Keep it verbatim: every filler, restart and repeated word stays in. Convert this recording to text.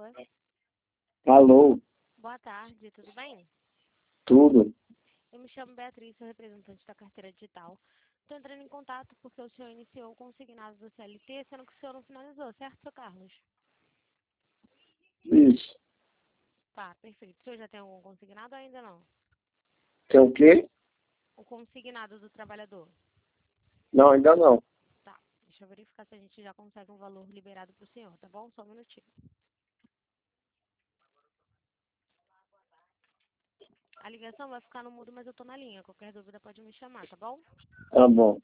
fala. Alô, Boa tarde, tudo bem? tudo? Eu me chamo Beatriz, sou representante da carteira digital. Estou entrando em contato porque o senhor iniciou o consignado do C L T, sendo que o senhor não finalizou, certo, seu Carlos? Isso. Tá, perfeito. O senhor já tem algum consignado ou ainda não? Tem o quê? O consignado do trabalhador. Não, ainda não. Tá, deixa eu verificar se a gente já consegue um valor liberado para o senhor, tá bom? Só um minutinho. A ligação vai ficar no mudo, mas eu tô na linha. Qualquer dúvida pode me chamar, tá bom? Tá bom.